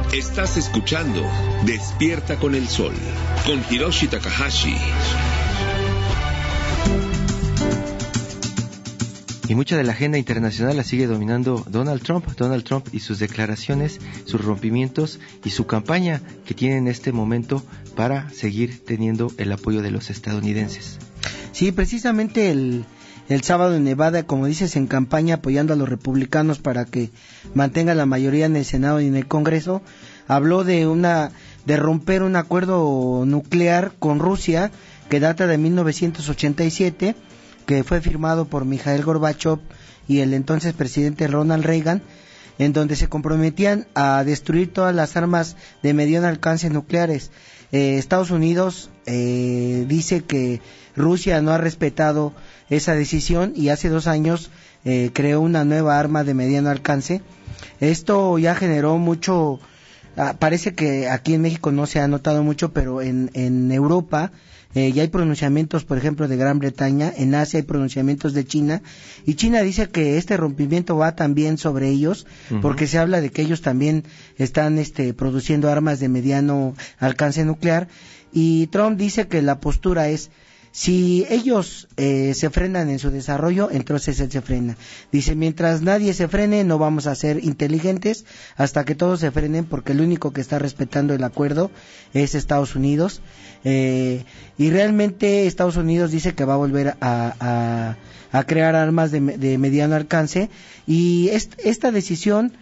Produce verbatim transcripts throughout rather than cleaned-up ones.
Estás escuchando Despierta con el Sol, con Hiroshi Takahashi. Y mucha de la agenda internacional la sigue dominando Donald Trump, Donald Trump y sus declaraciones, sus rompimientos y su campaña que tiene en este momento para seguir teniendo el apoyo de los estadounidenses. Sí, precisamente el, el sábado en Nevada, como dices, en campaña apoyando a los republicanos para que mantengan la mayoría en el Senado y en el Congreso, habló de una de romper un acuerdo nuclear con Rusia que data de mil novecientos ochenta y siete, que fue firmado por Mikhail Gorbachev y el entonces presidente Ronald Reagan, en donde se comprometían a destruir todas las armas de mediano alcance nucleares. Eh, Estados Unidos eh, dice que Rusia no ha respetado esa decisión y hace dos años eh, creó una nueva arma de mediano alcance. Esto ya generó mucho, ah, parece que aquí en México no se ha notado mucho, pero en, en Europa eh, ya hay pronunciamientos, por ejemplo, de Gran Bretaña, en Asia hay pronunciamientos de China, y China dice que este rompimiento va también sobre ellos, uh-huh. porque se habla de que ellos también están este, produciendo armas de mediano alcance nuclear, y Trump dice que la postura es: si ellos eh, se frenan en su desarrollo, entonces él se frena. Dice, mientras nadie se frene, no vamos a ser inteligentes hasta que todos se frenen, porque el único que está respetando el acuerdo es Estados Unidos. Eh, y realmente Estados Unidos dice que va a volver a, a, a crear armas de, de mediano alcance, y est, esta decisión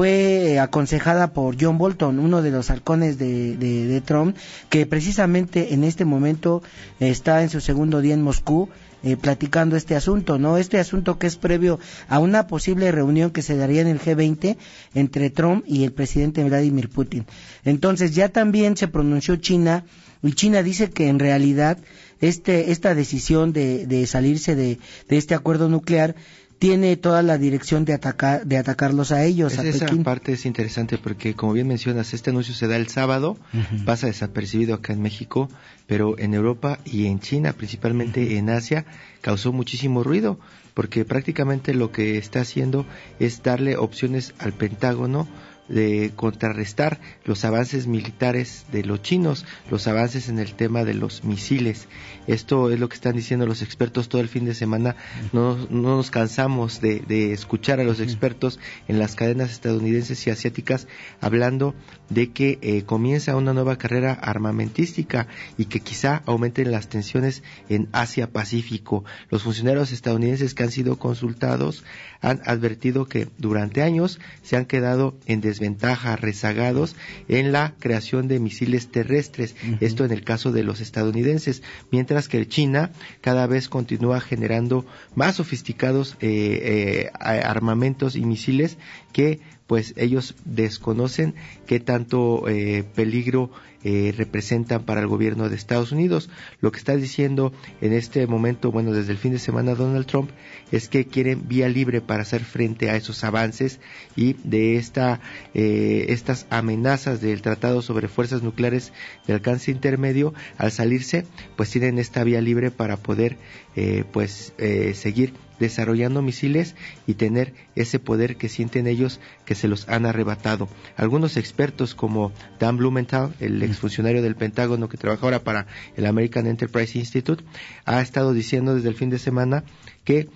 fue aconsejada por John Bolton, uno de los halcones de, de, de Trump, que precisamente en este momento está en su segundo día en Moscú, eh, platicando este asunto, ¿no? Este asunto que es previo a una posible reunión que se daría en el G veinte entre Trump y el presidente Vladimir Putin. Entonces ya también se pronunció China, y China dice que en realidad este esta decisión de, de salirse de, de este acuerdo nuclear tiene toda la dirección de atacar de atacarlos a ellos, es, a esa Pekín. Parte es interesante porque, como bien mencionas, este anuncio se da el sábado, uh-huh. pasa desapercibido acá en México, pero en Europa y en China, principalmente uh-huh. en Asia, causó muchísimo ruido, porque prácticamente lo que está haciendo es darle opciones al Pentágono de contrarrestar los avances militares de los chinos, los avances en el tema de los misiles. Esto es lo que están diciendo los expertos todo el fin de semana. No, no nos cansamos de, de escuchar a los expertos en las cadenas estadounidenses y asiáticas hablando de que eh, comienza una nueva carrera armamentística y que quizá aumenten las tensiones en Asia-Pacífico. Los funcionarios estadounidenses que han sido consultados han advertido que durante años se han quedado en desventaja, rezagados en la creación de misiles terrestres, uh-huh. esto en el caso de los estadounidenses, mientras que China cada vez continúa generando más sofisticados eh, eh, armamentos y misiles que pues ellos desconocen qué tanto eh, peligro eh, representan para el gobierno de Estados Unidos. Lo que está diciendo en este momento, bueno, desde el fin de semana Donald Trump, es que quieren vía libre para hacer frente a esos avances y de esta eh, estas amenazas del Tratado sobre Fuerzas Nucleares de Alcance Intermedio. Al salirse, pues tienen esta vía libre para poder eh, pues eh, seguir desarrollando misiles y tener ese poder que sienten ellos que se los han arrebatado. Algunos expertos como Dan Blumenthal, el exfuncionario del Pentágono que trabaja ahora para el American Enterprise Institute, ha estado diciendo desde el fin de semana que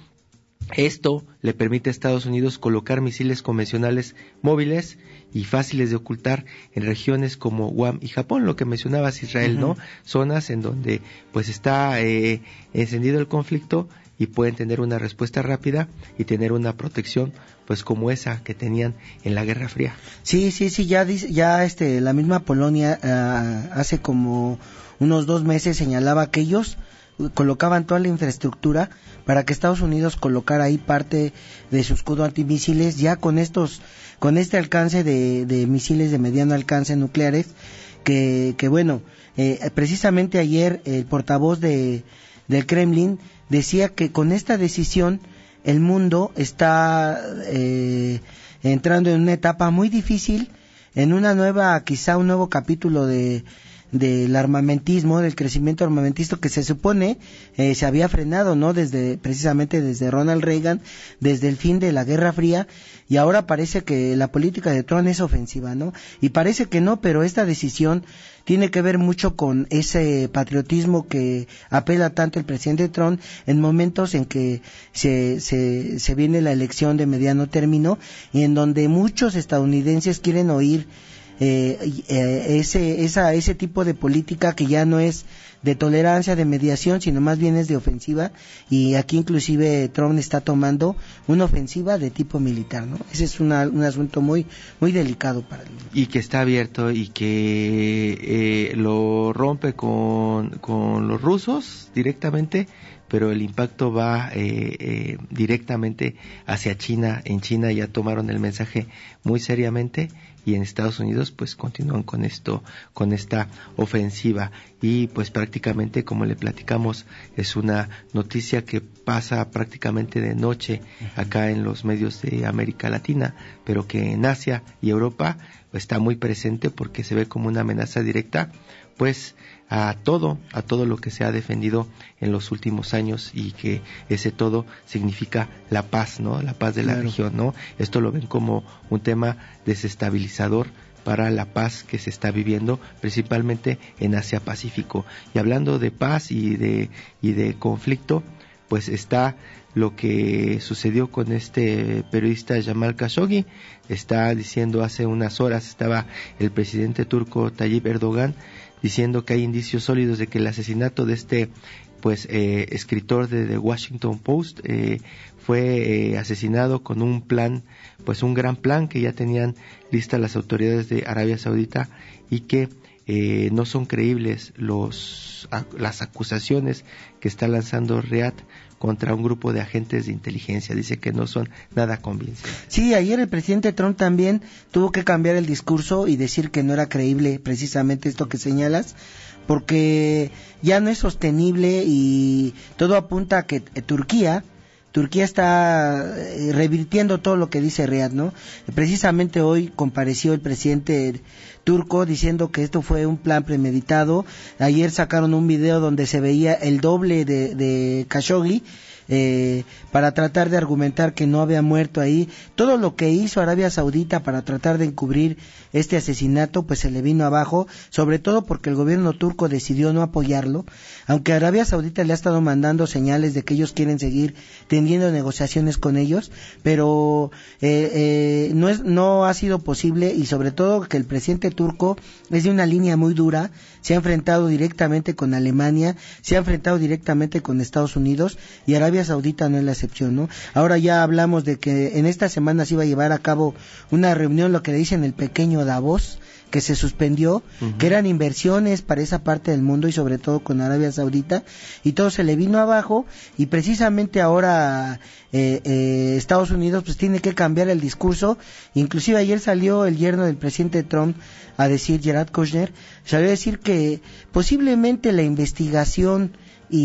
esto le permite a Estados Unidos colocar misiles convencionales móviles y fáciles de ocultar en regiones como Guam y Japón, lo que mencionabas, Israel, uh-huh. ¿no? Zonas en donde pues está eh, encendido el conflicto y pueden tener una respuesta rápida y tener una protección pues como esa que tenían en la Guerra Fría. Sí, sí, sí, ya dice, ya este la misma Polonia uh, hace como unos dos meses señalaba que ellos colocaban toda la infraestructura para que Estados Unidos colocara ahí parte de su escudo antimisiles, ya con estos con este alcance de, de misiles de mediano alcance nucleares, que, que bueno, eh, precisamente ayer el portavoz de del Kremlin decía que con esta decisión el mundo está eh, entrando en una etapa muy difícil, en una nueva, quizá un nuevo capítulo de del armamentismo, del crecimiento armamentista que se supone eh, se había frenado, ¿no? Desde, precisamente desde Ronald Reagan, desde el fin de la Guerra Fría, y ahora parece que la política de Trump es ofensiva, ¿no? Y parece que no, pero esta decisión tiene que ver mucho con ese patriotismo que apela tanto el presidente Trump en momentos en que se, se, se viene la elección de mediano término y en donde muchos estadounidenses quieren oír eh, eh, ese, esa, ese tipo de política que ya no es de tolerancia, de mediación, sino más bien es de ofensiva, y aquí inclusive Trump está tomando una ofensiva de tipo militar, ¿no? Ese es una, un asunto muy muy delicado para él. Y que está abierto y que eh, lo rompe con, con los rusos directamente, pero el impacto va eh, eh, directamente hacia China. En China ya tomaron el mensaje muy seriamente, y en Estados Unidos pues continúan con esto, con esta ofensiva, y pues prácticamente, como le platicamos, es una noticia que pasa prácticamente de noche acá en los medios de América Latina, pero que en Asia y Europa está muy presente porque se ve como una amenaza directa pues a todo, a todo lo que se ha defendido en los últimos años, y que ese todo significa la paz, ¿no? La paz de la claro. región, ¿no? Esto lo ven como un tema desestabilizador para la paz que se está viviendo principalmente en Asia Pacífico. Y hablando de paz y de y de conflicto, pues está lo que sucedió con este periodista Jamal Khashoggi. Está diciendo hace unas horas, estaba el presidente turco Tayyip Erdogan diciendo que hay indicios sólidos de que el asesinato de este pues eh, escritor de The Washington Post eh, fue eh, asesinado con un plan, pues un gran plan que ya tenían listas las autoridades de Arabia Saudita, y que eh, no son creíbles los a, las acusaciones que está lanzando Riad contra un grupo de agentes de inteligencia. Dice que no son nada convincentes. Sí, ayer el presidente Trump también tuvo que cambiar el discurso y decir que no era creíble precisamente esto que señalas, porque ya no es sostenible, y todo apunta a que eh, Turquía Turquía está eh, revirtiendo todo lo que dice Riad, ¿no? Precisamente hoy compareció el presidente turco diciendo que esto fue un plan premeditado. Ayer sacaron un video donde se veía el doble de, de Khashoggi, eh, para tratar de argumentar que no había muerto ahí. Todo lo que hizo Arabia Saudita para tratar de encubrir este asesinato pues se le vino abajo, sobre todo porque el gobierno turco decidió no apoyarlo, aunque Arabia Saudita le ha estado mandando señales de que ellos quieren seguir teniendo negociaciones con ellos, pero eh, eh, no es, no ha sido posible, y sobre todo que el presidente turco es de una línea muy dura. Se ha enfrentado directamente con Alemania, se ha enfrentado directamente con Estados Unidos, y Arabia Saudita no es la excepción, ¿no? Ahora ya hablamos de que en esta semana se iba a llevar a cabo una reunión, lo que le dicen el pequeño Davos, que se suspendió, uh-huh. que eran inversiones para esa parte del mundo y sobre todo con Arabia Saudita, y todo se le vino abajo, y precisamente ahora eh, eh, Estados Unidos pues tiene que cambiar el discurso. Inclusive ayer salió el yerno del presidente Trump a decir, Jared Kushner, salió a decir que posiblemente la investigación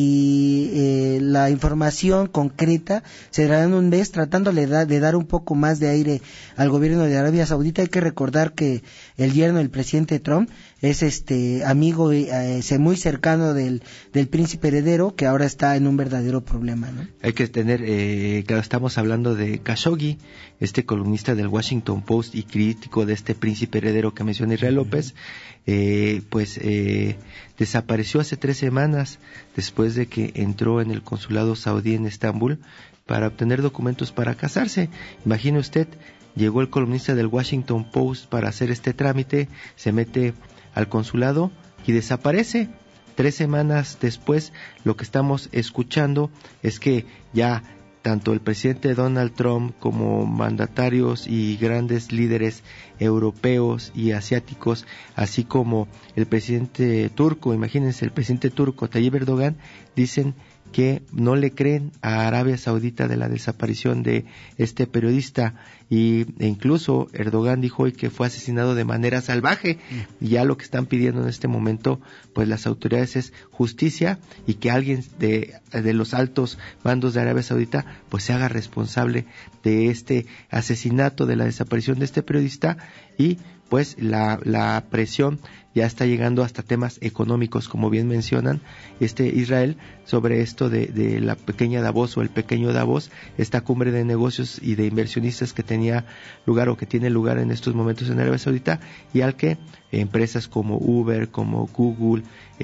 y eh, la información concreta se dará en un mes, tratando de, da, de dar un poco más de aire al gobierno de Arabia Saudita. Hay que recordar que el yerno del presidente Trump es este amigo eh, muy cercano del, del príncipe heredero, que ahora está en un verdadero problema, ¿no? Hay que tener, eh, claro, estamos hablando de Khashoggi, este columnista del Washington Post y crítico de este príncipe heredero que menciona Israel López. Eh, pues eh, desapareció hace tres semanas después de que entró en el consulado saudí en Estambul para obtener documentos para casarse. Imagine usted, llegó el columnista del Washington Post para hacer este trámite, se mete al consulado y desaparece. Tres semanas después, lo que estamos escuchando es que ya tanto el presidente Donald Trump como mandatarios y grandes líderes europeos y asiáticos, así como el presidente turco, imagínense, el presidente turco Tayyip Erdogan, dicen que no le creen a Arabia Saudita de la desaparición de este periodista, y e incluso Erdogan dijo hoy que fue asesinado de manera salvaje, y ya lo que están pidiendo en este momento pues las autoridades es justicia y que alguien de, de los altos mandos de Arabia Saudita pues se haga responsable de este asesinato, de la desaparición de este periodista, y pues la, la presión ya está llegando hasta temas económicos, como bien mencionan, este Israel, sobre esto de, de la pequeña Davos o el pequeño Davos, esta cumbre de negocios y de inversionistas que tenía lugar o que tiene lugar en estos momentos en Arabia Saudita, y al que empresas como Uber, como Google,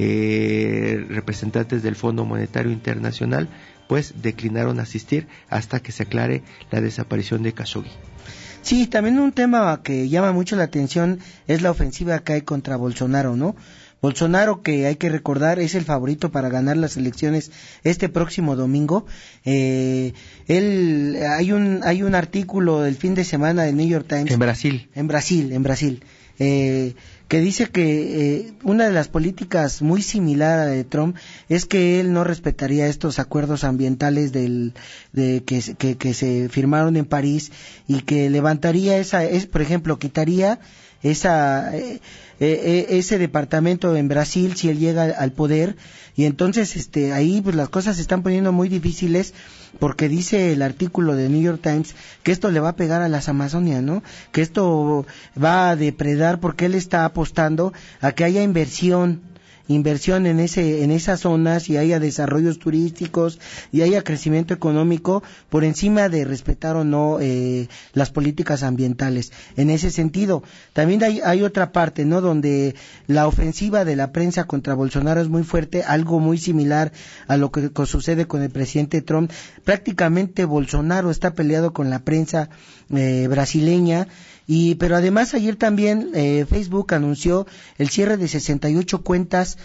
eh, representantes del Fondo Monetario Internacional, pues declinaron asistir hasta que se aclare la desaparición de Khashoggi. Sí, también un tema que llama mucho la atención es la ofensiva que hay contra Bolsonaro, ¿no? Bolsonaro, que hay que recordar es el favorito para ganar las elecciones este próximo domingo. Eh, él, hay un hay un artículo del fin de semana del New York Times. En Brasil. En Brasil, en Brasil. Eh, que dice que eh, una de las políticas muy similar a la de Trump es que él no respetaría estos acuerdos ambientales del de que, que, que se firmaron en París, y que levantaría esa, es, por ejemplo, quitaría esa eh, eh, ese departamento en Brasil si él llega al poder. Y entonces este ahí pues las cosas se están poniendo muy difíciles, porque dice el artículo de New York Times que esto le va a pegar a las Amazonias, ¿no? Que esto va a depredar, porque él está apostando a que haya inversión inversión en ese en esas zonas, y haya desarrollos turísticos y haya crecimiento económico por encima de respetar o no eh, las políticas ambientales. En ese sentido, también hay, hay otra parte, ¿no?, donde la ofensiva de la prensa contra Bolsonaro es muy fuerte, algo muy similar a lo que sucede con el presidente Trump. Prácticamente Bolsonaro está peleado con la prensa eh, brasileña. Y pero además ayer también eh, Facebook anunció el cierre de sesenta y ocho cuentas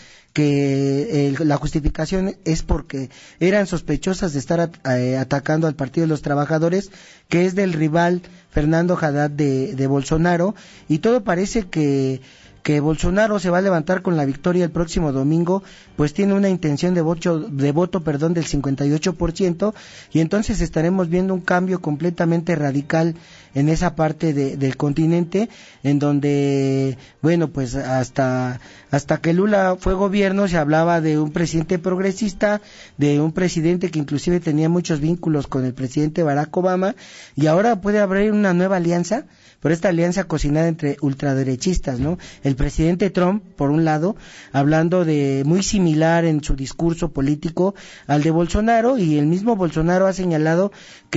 que eh, la justificación es porque eran sospechosas de estar at eh, atacando al Partido de los Trabajadores, que es del rival Fernando Haddad de, de Bolsonaro, y todo parece que que Bolsonaro se va a levantar con la victoria el próximo domingo, pues tiene una intención de voto, de voto perdón, del cincuenta y ocho por ciento, y entonces estaremos viendo un cambio completamente radical en esa parte de, del continente, en donde, bueno, pues hasta hasta que Lula fue gobierno se hablaba de un presidente progresista, de un presidente que inclusive tenía muchos vínculos con el presidente Barack Obama, y ahora puede haber una nueva alianza, pero esta alianza cocinada entre ultraderechistas, ¿no? El presidente Trump, por un lado, hablando de muy similar en su discurso político al de Bolsonaro, y el mismo Bolsonaro ha señalado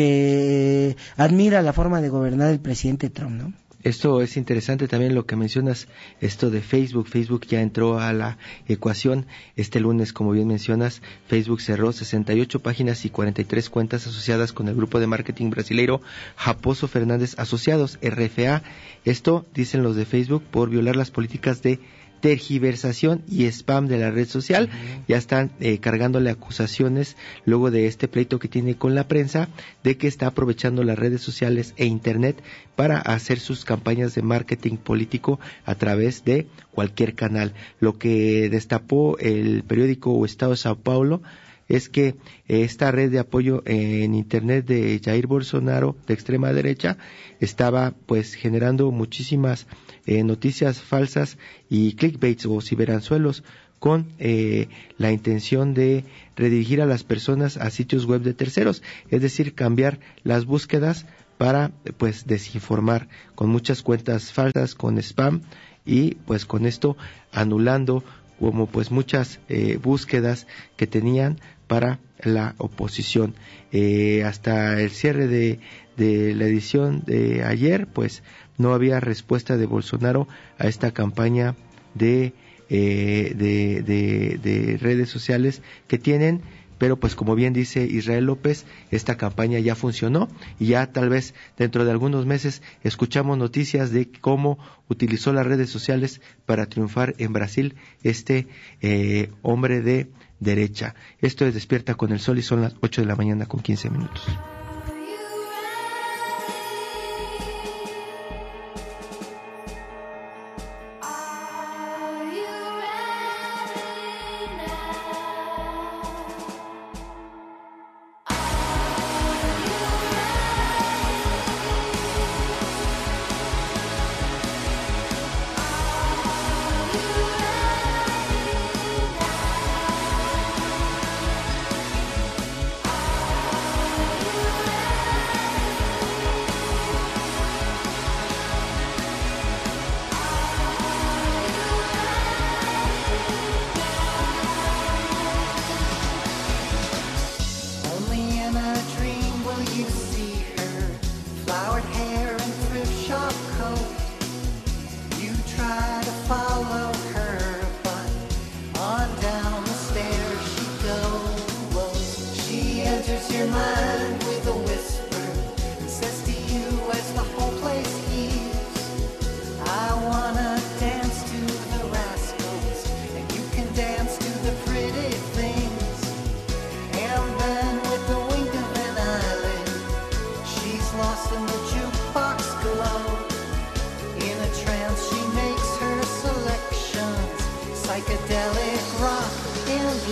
que admira la forma de gobernar del presidente Trump, ¿no? Esto es interesante también lo que mencionas, esto de Facebook. Facebook ya entró a la ecuación. Este lunes, como bien mencionas, Facebook cerró sesenta y ocho páginas y cuarenta y tres cuentas asociadas con el grupo de marketing brasileiro Raposo Fernández Asociados, R F A. Esto, dicen los de Facebook, por violar las políticas de tergiversación y spam de la red social. Uh-huh. Ya están eh, cargándole acusaciones luego de este pleito que tiene con la prensa, de que está aprovechando las redes sociales e internet para hacer sus campañas de marketing político a través de cualquier canal. Lo que destapó el periódico O Estado de Sao Paulo es que esta red de apoyo en internet de Jair Bolsonaro, de extrema derecha, estaba pues generando muchísimas eh, noticias falsas y clickbaits o ciberanzuelos, con eh, la intención de redirigir a las personas a sitios web de terceros, es decir, cambiar las búsquedas para pues desinformar, con muchas cuentas falsas, con spam, y pues con esto anulando como pues muchas eh, búsquedas que tenían para la oposición. Eh, hasta el cierre de, de la edición de ayer, pues no había respuesta de Bolsonaro a esta campaña de, eh, de, de, de redes sociales que tienen, pero pues como bien dice Israel López, esta campaña ya funcionó, y ya tal vez dentro de algunos meses escuchamos noticias de cómo utilizó las redes sociales para triunfar en Brasil este eh, hombre de derecha. Esto es Despierta con el Sol y son las ocho de la mañana con quince minutos.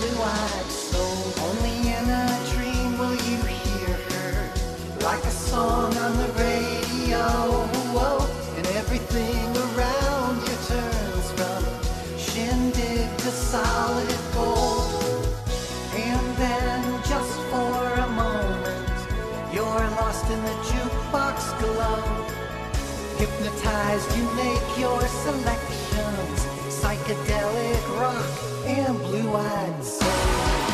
blue-eyed soul. Only in a dream will you hear her, like a song on the radio. Whoa. And everything around you turns from shindig to solid gold. And then just for a moment, you're lost in the jukebox glow. Hypnotized, you make your selections, psychedelic rock and blue-eyed soul.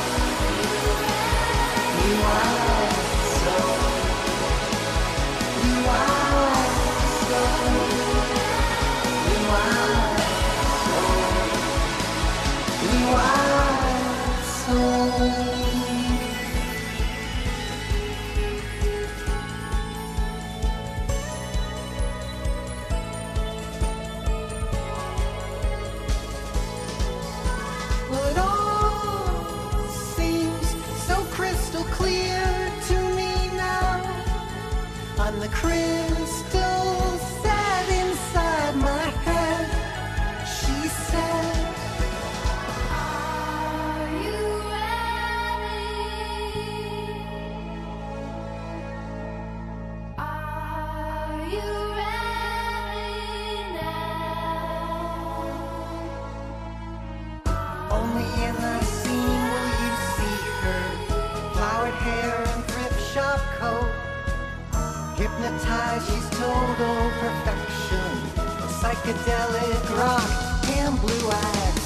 Blue-eyed soul. Blue-eyed soul. Blue-eyed soul. Blue-eyed soul. On the crystal set inside my head, she said, are you ready? Are you ready now? Only in the scene will you see her, flowered hair and thrift shop coat. Hypnotized, she's total perfection, psychedelic rock and blue-eyed